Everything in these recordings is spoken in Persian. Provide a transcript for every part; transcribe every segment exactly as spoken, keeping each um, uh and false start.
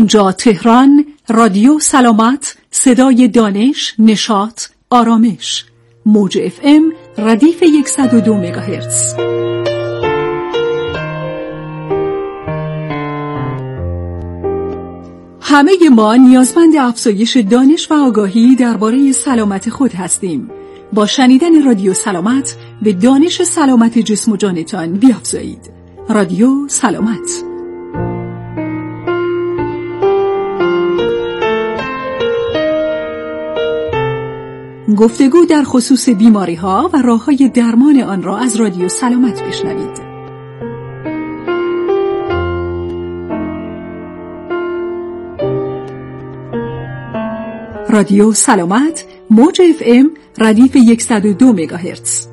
اینجا تهران، رادیو سلامت، صدای دانش، نشاط، آرامش. موج اف ام ردیف صد و دو مگاهرتز. همه ما نیازمند افزایش دانش و آگاهی درباره سلامت خود هستیم. با شنیدن رادیو سلامت به دانش سلامت جسم و جانتان بیافزایید. رادیو سلامت. گفتگو در خصوص بیماری ها و راه های درمان آن را از رادیو سلامت بشنوید. رادیو سلامت، موج اف ام ردیف صد و دو مگاهرتز.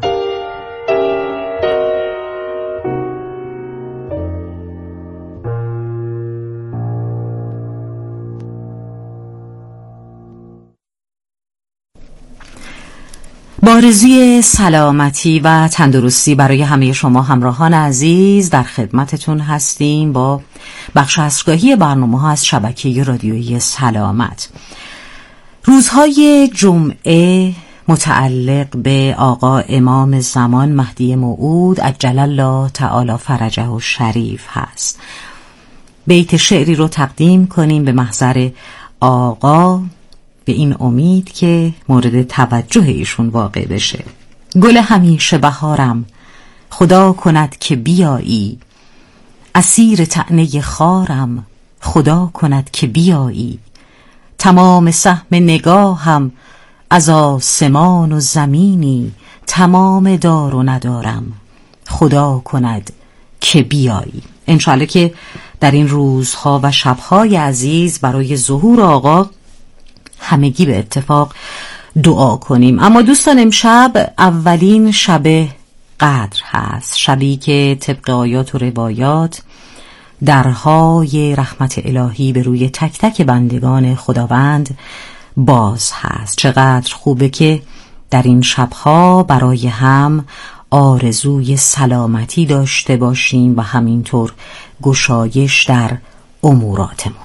با آرزوی سلامتی و تندرستی برای همه شما همراهان عزیز در خدمتتون هستیم با بخش عصرگاهی برنامه ها از شبکه رادیویی سلامت. روزهای جمعه متعلق به آقا امام زمان مهدی موعود عجل الله تعالی فرجه و شریف هست. بیت شعری رو تقدیم کنیم به محضر آقا به این امید که مورد توجه ایشون واقع بشه. گل همیشه بهارم خدا کند که بیایی، اسیر طعنه خارم خدا کند که بیایی، تمام سهم نگاهم از آسمان و زمینی، تمام دار و ندارم خدا کند که بیایی. انشاءالله که در این روزها و شبهای عزیز برای ظهور آقا همگی به اتفاق دعا کنیم. اما دوستان امشب اولین شب قدر هست، شبی که طبق آیات و روایات درهای رحمت الهی به روی تک تک بندگان خداوند باز هست. چقدر خوبه که در این شبها برای هم آرزوی سلامتی داشته باشیم و همینطور گشایش در اموراتمون.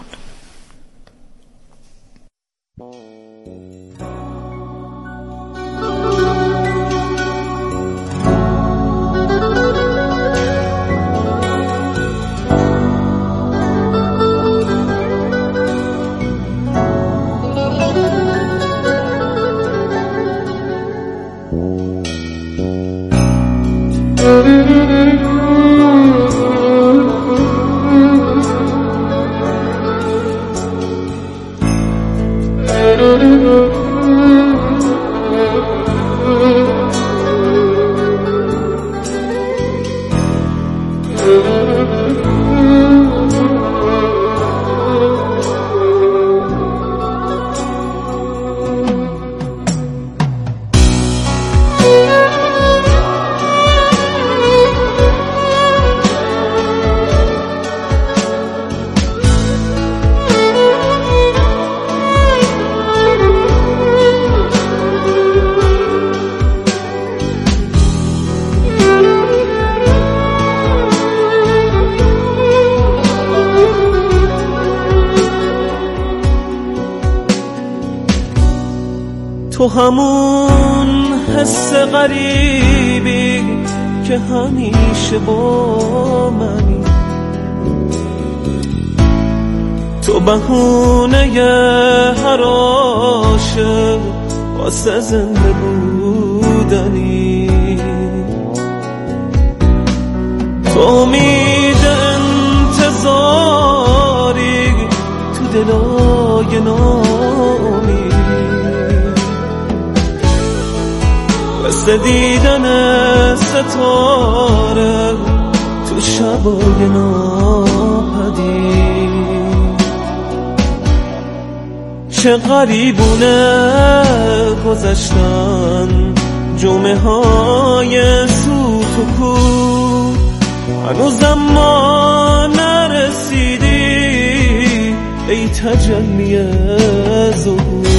تو همون حس غریبی که همیشه با منی، تو بهونه هر عاشق واسه زنده بودنی، تو امید انتظاری تو دلای نامی، مثل دیدن ستاره تو شبای ناپدید. چه غریبونه گذشتن جمعه های سوت و کور، هنوزم ما نرسیدی ای تجلی ظهور.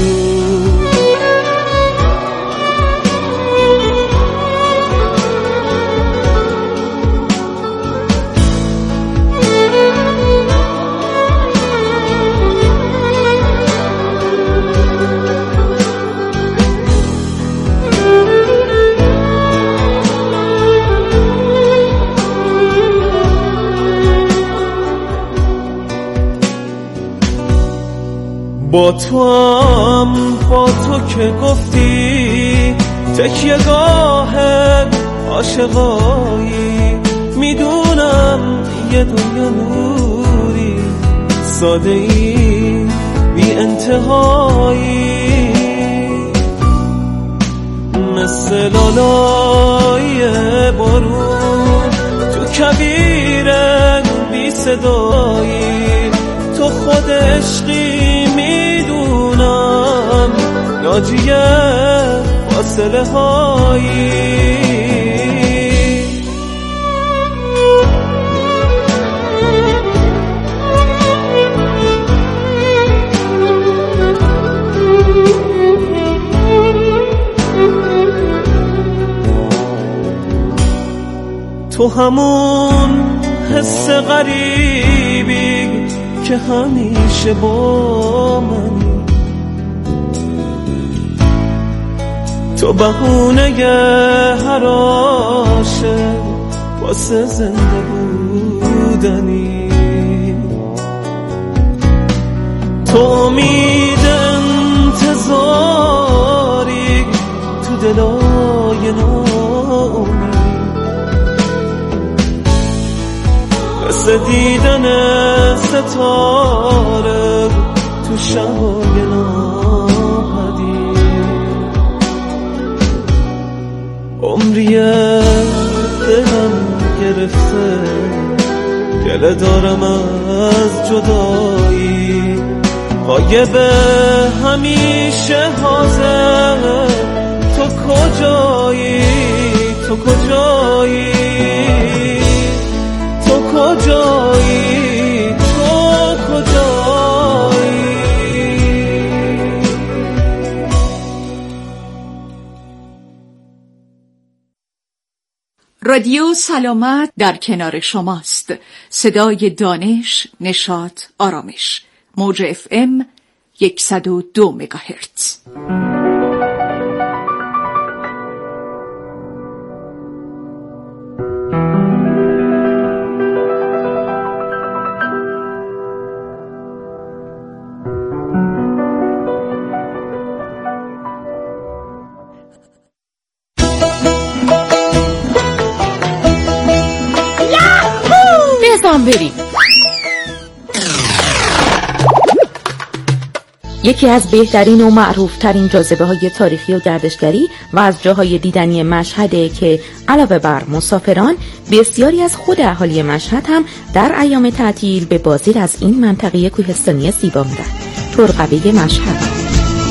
با تو هم با تو که گفتی تکیه گاه عاشقایی، میدونم یه دنیا نوری ساده ای بی انتهایی، مثل لالای بارون تو کویر بی صدایی، تو خود عشقی میدونم ناجی فاصله هایی. تو همون حس غریبی که همیشه با منی، تو بهونه هر عاشق واسه زنده بودنی، تو امید انتظاری تو دلای ناامید، مثل دیدن ستاره تو شبای ناپدید، عمریه دلم گرفته گله دارم از جدایی، غایب همیشه حاضر، تو کجایی تو کجایی تو کجایی تو کجایی. رادیو سلامت در کنار شماست. صدای دانش، نشاط، آرامش. موج اف ام صد و دو مگاهرتز. بریم. یکی از بهترین و معروفترین جاذبه های تاریخی و گردشگری و از جاهای دیدنی مشهده که علاوه بر مسافران بسیاری از خود اهالی مشهد هم در ایام تعطیل به بازدید از این منطقه کوهستانی زیبا میرن. ترقبه مشهد.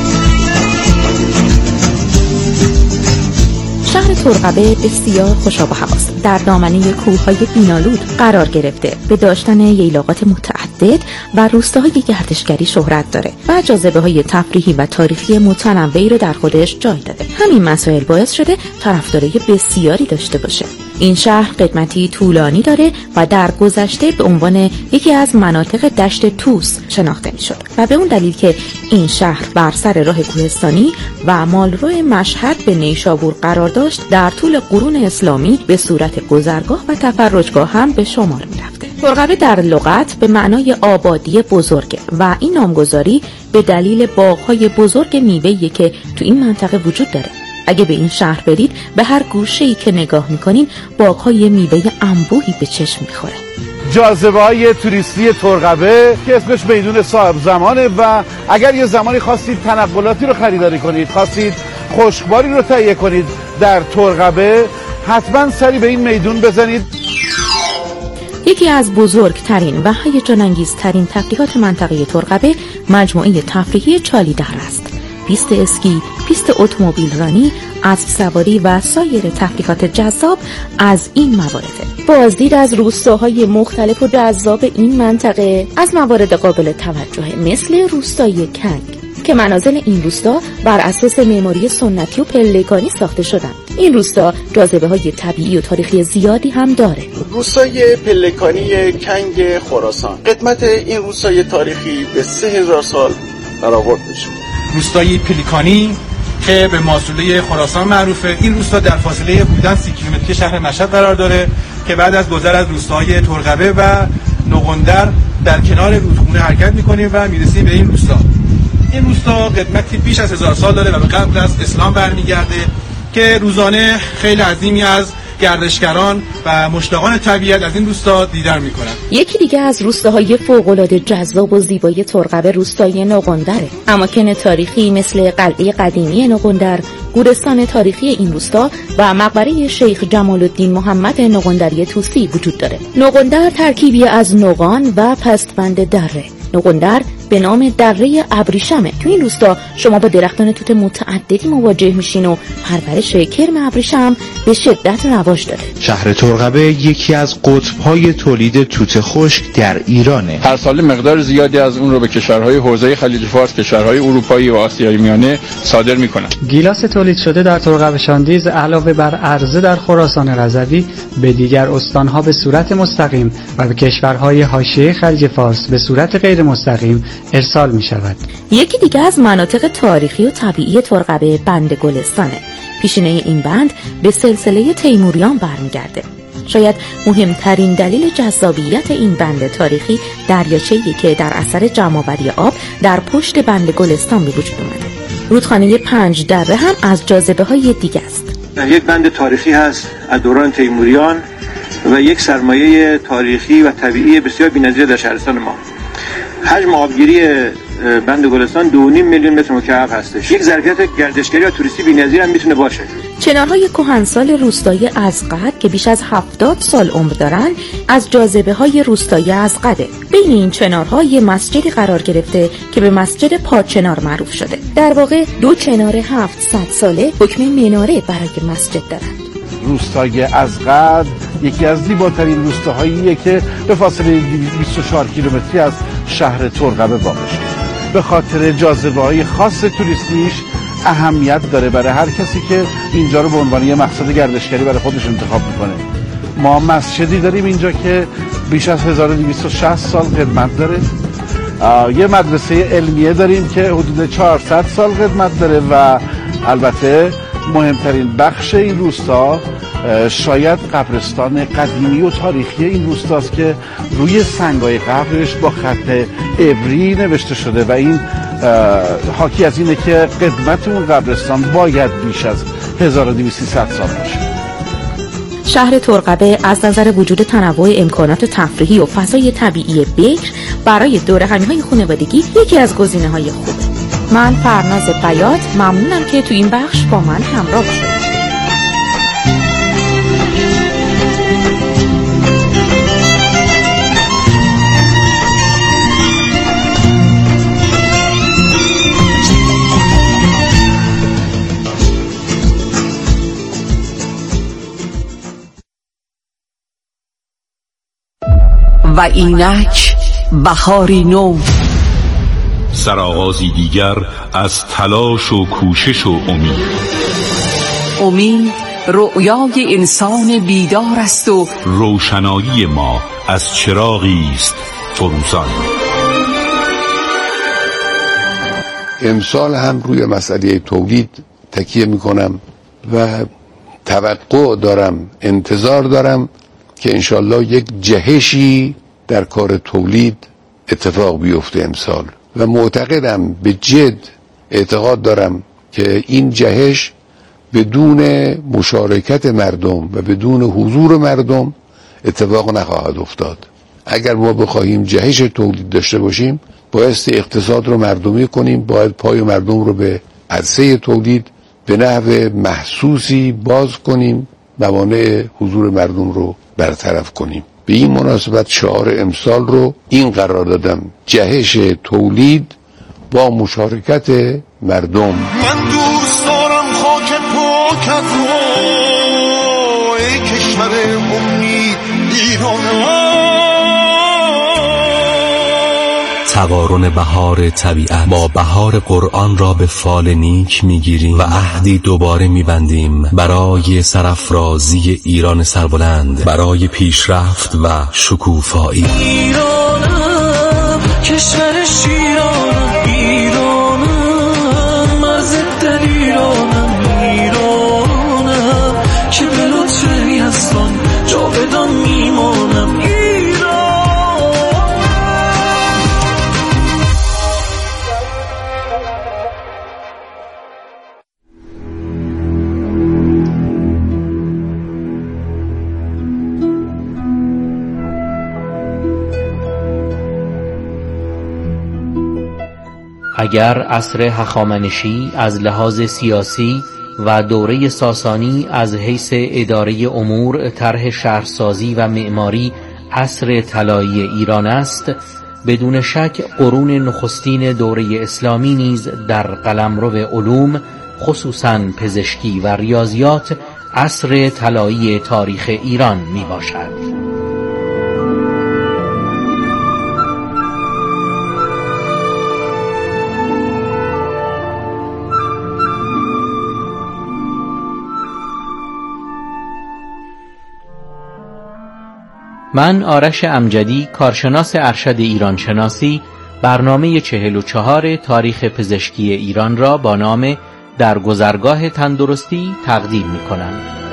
شهر ترقبه بسیار خوشاب و هواست. در دامنه کوههای بینالود قرار گرفته، به داشتن ییلاقات متعدد و روستاهای گردشگری شهرت داره و جاذبه های تفریحی و تاریخی متنوعی رو در خودش جای داده. همین مسائل باعث شده طرفدارای بسیاری داشته باشه. این شهر قدمتی طولانی داره و در گذشته به عنوان یکی از مناطق دشت توس شناخته میشد و به اون دلیل که این شهر بر سر راه کوهستانی و مالرو مشهد به نیشابور قرار داشت، در طول قرون اسلامی به صورت گذرگاه و تفرجگاه هم به شمار میرفته. ترقبه در لغت به معنای آبادی بزرگه و این نامگذاری به دلیل باغ‌های بزرگ میوه‌ای که تو این منطقه وجود داره. اگه به این شهر برید، به هر گوشه‌ای که نگاه میکنین باغ‌های میوه انبوهی به چشم میخوره. جاذبه‌های توریستی ترقبه که اسمش میدون صاحب زمانه و اگر یه زمانی خواستید تنقلاتی رو خریداری کنید، خواستید خشکباری رو تهیه کنید در ترقبه، حتما سری به این میدون بزنید. یکی از بزرگترین و هیجان انگیزترین تفریحات منطقه ترقبه مجموعه تفریحی چالیدر است. پیست اسکی، پیست اتومبیل رانی، اسب سواری و سایر تفریحات جذاب از این موارده. بازدید از روستاهای مختلف و جذاب این منطقه از موارد قابل توجه مثل روستای کنگ که منازل این روستا بر اساس معماری سنتی و پلکانی ساخته شدند. این روستا جاذبه‌های طبیعی و تاریخی زیادی هم داره. روستای پلکانی کنگ خراسان، قدمت این روستای تاریخی به سه هزار سال برآورد میشه. روستای پلیکانی که به ماسوله خراسان معروفه، این روستا در فاصله بودن سی کیلومتری شهر مشهد قرار داره که بعد از گذر از روستاهای ترقبه و نقندر در کنار رودخونه حرکت میکنیم و میرسیم به این روستا. این روستا قدمتی بیش از هزار سال داره و به قبل از اسلام برمیگرده که روزانه خیلی عظیمی از گردشگران و مشتاقان طبیعت از این روستا دیدار میکنن. یکی دیگه از روستاهای فوق‌العاده جذاب و زیبای ترقبه روستای نقندره. اماکن تاریخی مثل قلعه قدیمی نقندر، گورستان تاریخی این روستا و مقبره شیخ جمال الدین محمد نقندری طوسی وجود داره. نقندر ترکیبی از نقان و پستبند دره. نقندر به نام دره ابریشمه. تو این روستا شما با درختان توت متعددی مواجه میشین و پرورش کرم ابریشم به شدت رواج داره. شهر ترقبه یکی از قطب‌های تولید توت خشک در ایرانه. هر سال مقدار زیادی از اون رو به کشورهای حوزه خلیج فارس، کشورهای اروپایی و آسیای میانه صادر میکنن. گیلاس تولید شده در ترقبه شاندیز علاوه بر عرضه در خراسان رضوی به دیگر استانها به صورت مستقیم و به کشورهای حاشیه خلیج فارس به صورت غیر مستقیم ارسال می شود. یکی دیگه از مناطق تاریخی و طبیعی ترقبه بند گلستانه. پیشینه این بند به سلسله تیموریان برمیگرده. شاید مهمترین دلیل جذابیت این بند تاریخی دریاچه‌ای که در اثر جمع‌آوری آب در پشت بند گلستان به وجود اومده. رودخانه پنج دره هم از جاذبه‌های دیگه است. یک بند تاریخی هست از دوران تیموریان و یک سرمایه تاریخی و طبیعی بسیار بی‌نظیر در شهرستان ما. حجم آبگیری بند گلستان دو و نیم میلیون متر مکعب هستش. یک ظرفیت گردشگری و توریستی بی‌نظیر هم میتونه باشه. چنارهای کهنسال روستای ازقد که بیش از هفتاد سال عمر دارن از جاذبه‌های روستای ازقده. بین این چنارها یه مسجدی قرار گرفته که به مسجد پاچنار معروف شده. در واقع دو چنار هفتصد ساله حکم مناره برای مسجد دارند. روستای ازقد یکی از زیباترین روستاهاییه که به فاصله بیست و چهار کیلومتری از شهر ترقبه واقع شده. به خاطر جاذبه‌های خاص توریستیش اهمیت داره برای هر کسی که اینجا رو به عنوان یه مقصد گردشگری برای خودش انتخاب میکنه. ما مسجدی داریم اینجا که بیش از هزار و دویست و شصت سال قدمت داره. یه مدرسه علمیه داریم که حدود چهارصد سال قدمت داره و البته مهمترین بخش این روستا شاید قبرستان قدیمی و تاریخی این روستاست که روی سنگای قبرش با خط عبری نوشته شده و این حاکی از اینه که قدمت اون قبرستان باید بیش از هزار و دویست سال باشه. شهر ترقبه از نظر وجود تنوع امکانات تفریحی و فضای طبیعی بکر برای دورهمی‌های خانوادگی یکی از گزینه‌های خوبه. من فرناز بیات ممنونم که تو این بخش با من همراه شدید. و اینک بهاری نو، سرآغازی دیگر از تلاش و کوشش و امید. امید رؤیای انسان بیدار است و روشنایی ما از چراغی است فروزان. امسال هم روی مسئله تولید تکیه میکنم و توقع دارم، انتظار دارم که انشالله یک جهشی در کار تولید اتفاق بیفته امسال و معتقدم، به جد اعتقاد دارم که این جهش بدون مشارکت مردم و بدون حضور مردم اتفاق نخواهد افتاد. اگر ما بخواهیم جهش تولید داشته باشیم بایستی اقتصاد رو مردمی کنیم، باید پای مردم رو به عرصه تولید به نحو محسوسی باز کنیم، موانع حضور مردم رو برطرف کنیم. به این مناسبت شعار امسال رو این قرار دادم: جهش تولید با مشارکت مردم. من دوست دارم خاک پاکت رو، ای کشور امید ایران. تقارن بهار طبیعت با بهار قرآن را به فال نیک میگیریم و عهدی دوباره میبندیم برای سرافرازی ایران سربلند، برای پیشرفت و شکوفایی. ایرانم کشور شیرانم، ایرانم مرز دلیرانم، ایرانم که به لطف یزدان جاودان میمانم. اگر عصر هخامنشی از لحاظ سیاسی و دوره ساسانی از حیث اداره امور، طرح شهرسازی و معماری عصر طلایی ایران است، بدون شک قرون نخستین دوره اسلامی نیز در قلمرو علوم، خصوصاً پزشکی و ریاضیات، عصر طلایی تاریخ ایران می باشد. من آرش امجدی، کارشناس ارشد ایران شناسی، برنامه چهل و چهار تاریخ پزشکی ایران را با نام در گذرگاه تندرستی تقدیم می کنم.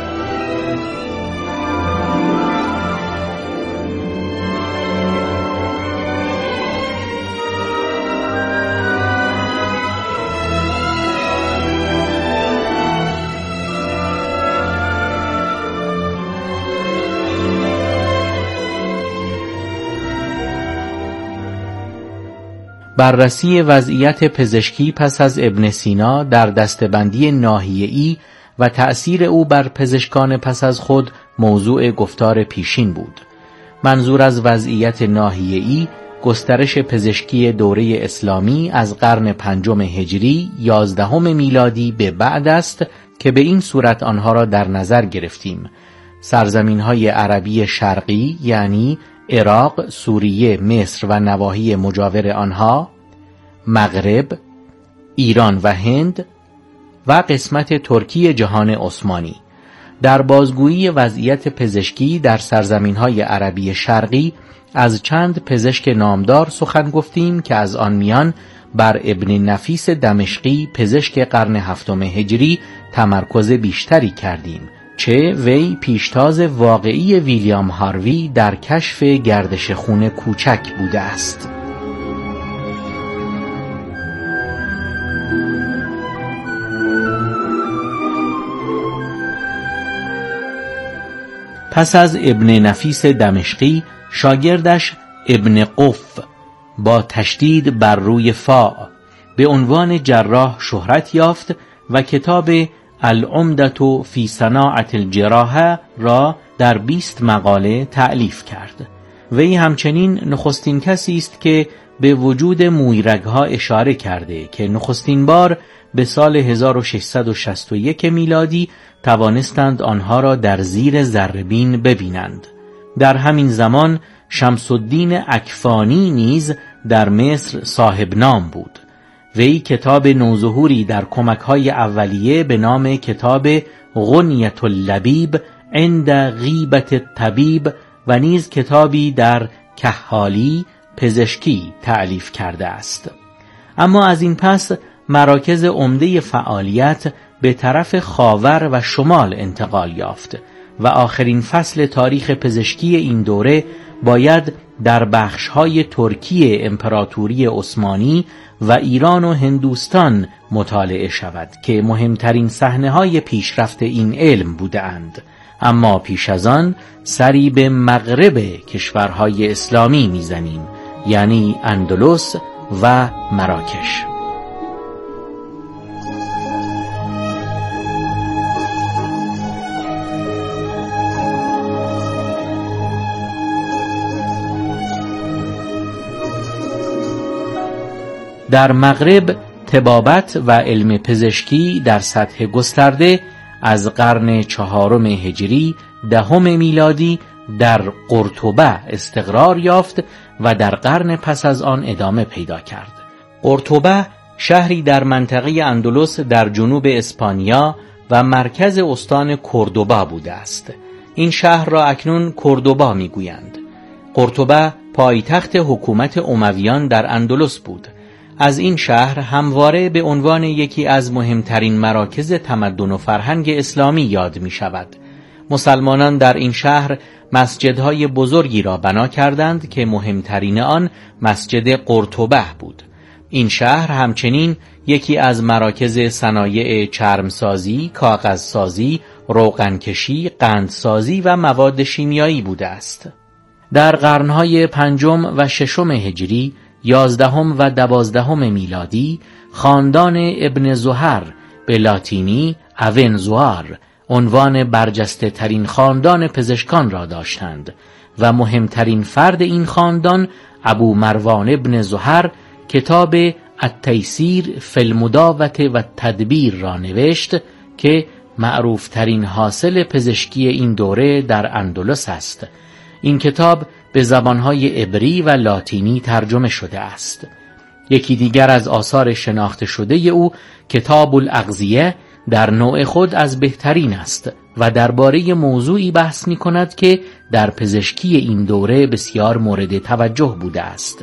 بررسی وضعیت پزشکی پس از ابن سینا در دسته‌بندی ناحیه‌ای و تأثیر او بر پزشکان پس از خود موضوع گفتار پیشین بود. منظور از وضعیت ناحیه‌ای گسترش پزشکی دوره اسلامی از قرن پنجم هجری یازدهم میلادی به بعد است که به این صورت آنها را در نظر گرفتیم: سرزمین‌های عربی شرقی یعنی عراق، سوریه، مصر و نواحی مجاور آنها، مغرب، ایران و هند و قسمت ترکی جهان عثمانی. در بازگویی وضعیت پزشکی در سرزمین‌های عربی شرقی از چند پزشک نامدار سخن گفتیم که از آن میان بر ابن نفیس دمشقی پزشک قرن هفتم هجری تمرکز بیشتری کردیم، چه وی پیشتاز واقعی ویلیام هاروی در کشف گردش خون کوچک بوده است. پس از ابن نفیس دمشقی شاگردش ابن قف با تشدید بر روی فا به عنوان جراح شهرت یافت و کتاب العمدة فی صناعة الجراحه را در بیست مقاله تألیف کرد. وی همچنین نخستین کسی است که به وجود مویرگ‌ها اشاره کرده که نخستین بار به سال هزار و ششصد و شصت و یک میلادی توانستند آنها را در زیر ذره‌بین ببینند. در همین زمان شمس الدین اکفانی نیز در مصر صاحب نام بود. وی کتاب نوظهوری در کمک‌های اولیه به نام کتاب غنیة اللبیب عند غیبة الطبیب و نیز کتابی در کحالی پزشکی تألیف کرده است. اما از این پس مراکز عمده فعالیت به طرف خاور و شمال انتقال یافت و آخرین فصل تاریخ پزشکی این دوره باید در بخش‌های ترکی امپراتوری عثمانی و ایران و هندوستان مطالعه شود که مهمترین صحنه‌های پیشرفت این علم بودند. اما پیش از آن سری به مغرب کشورهای اسلامی می‌زنیم، یعنی اندلس و مراکش. در مغرب طبابت و علم پزشکی در سطح گسترده از قرن چهارم هجری دهم میلادی در قرطبه استقرار یافت و در قرن پس از آن ادامه پیدا کرد. قرطبه شهری در منطقه اندلس در جنوب اسپانیا و مرکز استان کردوبا بوده است. این شهر را اکنون کردوبا میگویند. قرطبه پایتخت حکومت امویان در اندلس بود. از این شهر همواره به عنوان یکی از مهمترین مراکز تمدن و فرهنگ اسلامی یاد می شود. مسلمانان در این شهر مسجدهای بزرگی را بنا کردند که مهمترین آن مسجد قرطبه بود. این شهر همچنین یکی از مراکز صنایع چرمسازی، کاغذسازی، روغنکشی، قندسازی و مواد شیمیایی بوده است. در قرنهای پنجم و ششم هجری یازدهم و دوازدهم میلادی خاندان ابن زهر به لاتینی اونزوار عنوان برجسته ترین خاندان پزشکان را داشتند و مهمترین فرد این خاندان ابو مروان ابن زهر کتاب التیسیر فی المداوة و تدبیر را نوشت که معروف ترین حاصل پزشکی این دوره در اندلس است. این کتاب به زبانهای عبری و لاتینی ترجمه شده است. یکی دیگر از آثار شناخته شده او کتاب الاغذیه در نوع خود از بهترین است و درباره موضوعی بحث می کند که در پزشکی این دوره بسیار مورد توجه بوده است.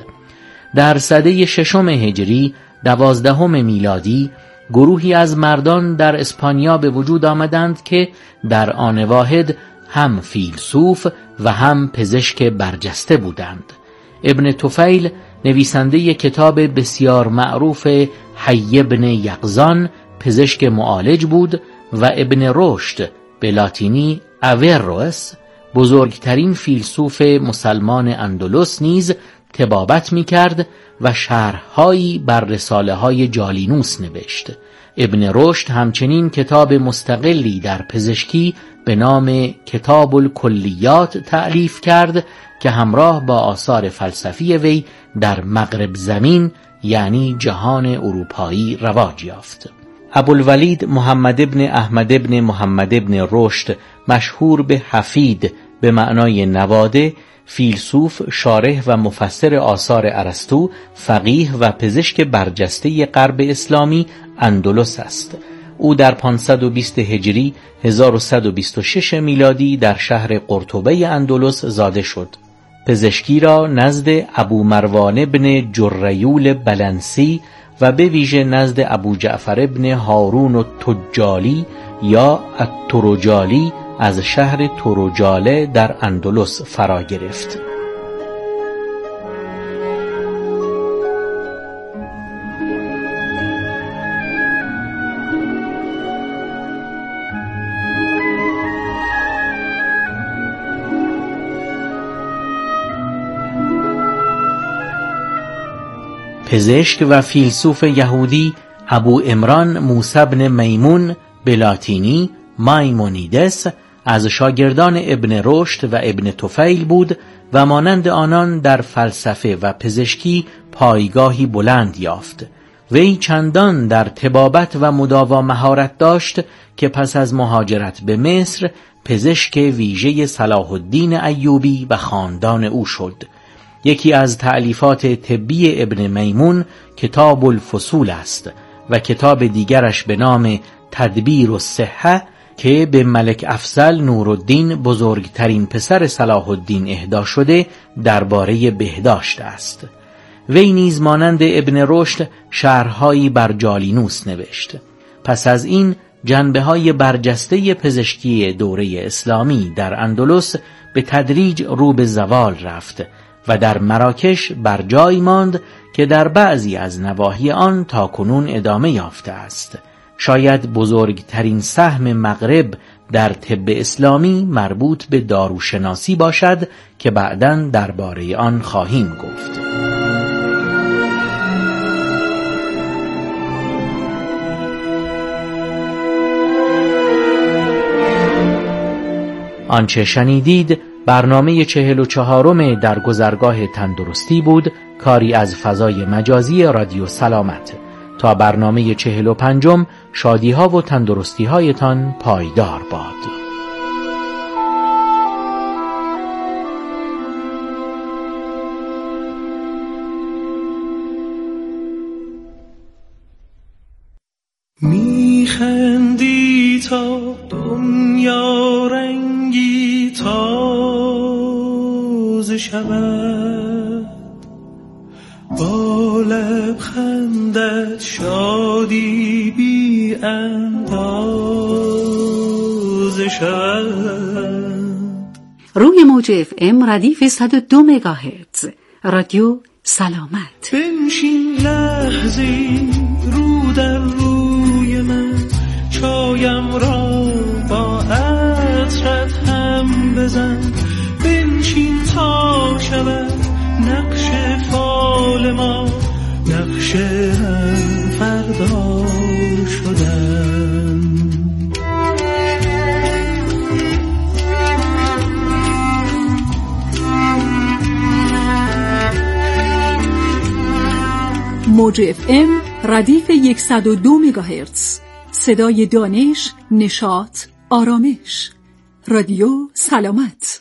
در سده ششم هجری دوازدهم میلادی گروهی از مردان در اسپانیا به وجود آمدند که در آن واحد هم فیلسوف و هم پزشک برجسته بودند. ابن طفیل نویسنده کتاب بسیار معروف حی ابن یقظان پزشک معالج بود و ابن رشد به لاتینی اویروس بزرگترین فیلسوف مسلمان اندلس نیز طبابت می کرد و شرحهایی بر رساله های جالینوس نوشت. ابن رشد همچنین کتاب مستقلی در پزشکی به نام کتاب الکلیات تألیف کرد که همراه با آثار فلسفی وی در مغرب زمین یعنی جهان اروپایی رواج یافت. ابوالولید محمد ابن احمد ابن محمد ابن رشد مشهور به حفید به معنای نواده، فیلسوف، شارح و مفسر آثار ارسطو، فقیه و پزشک برجسته غرب اسلامی اندلس است. او در پانصد و بیست هجری هزار و صد و بیست و شش میلادی در شهر قرطبه اندلس زاده شد. پزشکی را نزد ابو مروان ابن جریول بلنسی و به ویژه نزد ابو جعفر ابن هارون التجالی یا الترجالی از شهر ترجاله در اندلس فرا گرفت. پزشک و فیلسوف یهودی ابو عمران موسی بن میمون به لاتینی مایمونیدس از شاگردان ابن رشد و ابن طفیل بود و مانند آنان در فلسفه و پزشکی پایگاهی بلند یافت. وی چندان در طبابت و مداوا مهارت داشت که پس از مهاجرت به مصر پزشک ویژه صلاح الدین ایوبی و خاندان او شد. یکی از تألیفات طبی ابن میمون کتاب الفصول است و کتاب دیگرش به نام تدبیر الصحه که به ملک افضل نورالدین بزرگترین پسر صلاح الدین اهدا شده درباره بهداشت است. وی نیز مانند ابن رشد شرحهایی بر جالینوس نوشت. پس از این جنبه‌های برجسته پزشکی دوره اسلامی در اندلس به تدریج رو به زوال رفت و در مراکش بر جای ماند که در بعضی از نواحی آن تاکنون ادامه یافته است. شاید بزرگترین سهم مغرب در طب اسلامی مربوط به داروشناسی باشد که بعداً درباره آن خواهیم گفت. آنچه شنیدید برنامه چهل و چهارم در گذرگاه تندرستی بود، کاری از فضای مجازی رادیو سلامت. تا برنامه چهل و پنجم شادی ها و تندرستی هایتان پایدار باد. میخندی تا دنیا رنگی تازه شود، با لبخندت شادی بی اندازه شود. روی موج اف ام ردیف صد و دو مگاهرتز رادیو سلامت. بنشین لحظی رو در روی من، چایم را با عطرت هم بزن. بنشین تا شود نقش فال ما موج اف ام ردیف صد و دو مگاهرتز. صدای دانش، نشاط، آرامش. رادیو سلامت.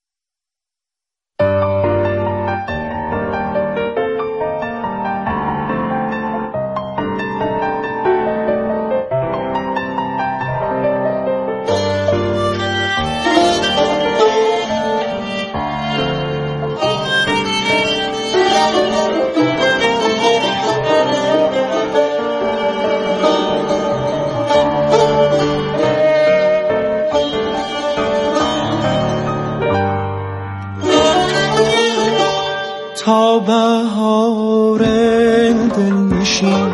تا بهار دلنشین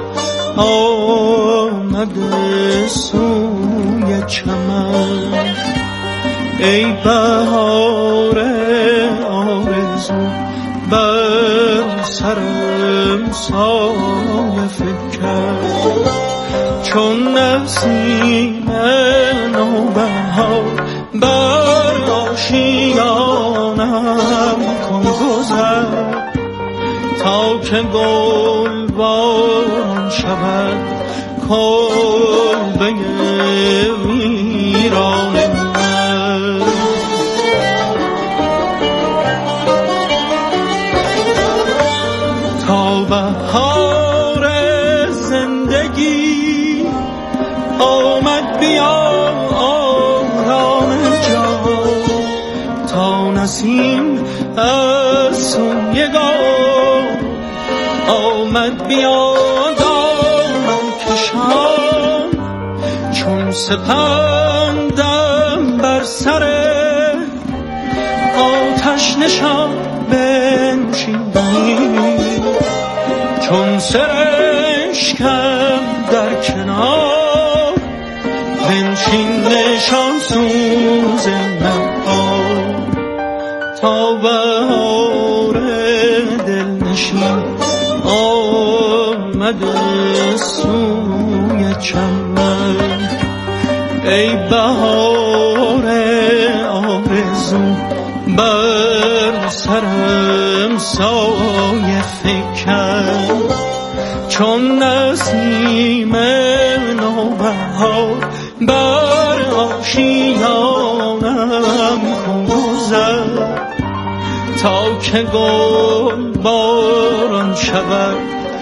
آمده سوی چمن، ای بهار آرزو بر سرم سایه فکن، چون نسیم نوبهار بر آشیانم کن گذر، تا که گل باران شود کلبه ویران من. تا بهار زندگی آمد بیا آرام جان، تا نسیم از سوی گل آمد بیا دامن کشان، چون سپندم بر سر آتش نشان بنشین بنی، چون سرشکم در کنار بنشین نشان سوز نهار. تا بهار دلنشین آمده سوی چمن، ای بهار آرزو بر سرم سایه فکن، چون نسیم نوبهار بر آشیانم کن گذر، تا که گل باران شود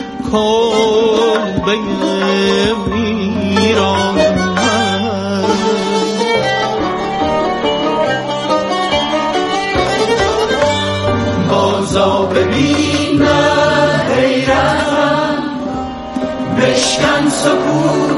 کلبه ویران من. بازا ببین حیرتم، بشکن سکوت